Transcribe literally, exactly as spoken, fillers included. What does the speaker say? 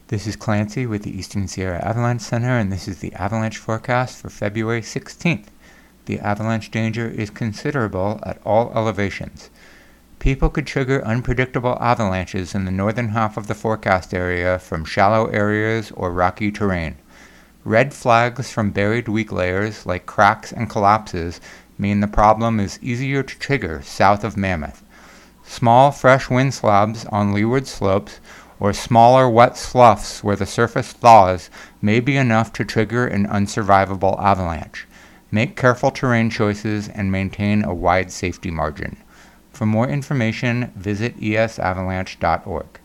This is Clancy with the Eastern Sierra Avalanche Center, and this is the avalanche forecast for February sixteenth. The avalanche danger is considerable at all elevations. People could trigger unpredictable avalanches in the northern half of the forecast area from shallow areas or rocky terrain. Red flags from buried weak layers like cracks and collapses mean the problem is easier to trigger south of Mammoth. Small fresh wind slabs on leeward slopes or smaller wet sloughs where the surface thaws may be enough to trigger an unsurvivable avalanche. Make careful terrain choices and maintain a wide safety margin. For more information, visit e s avalanche dot org.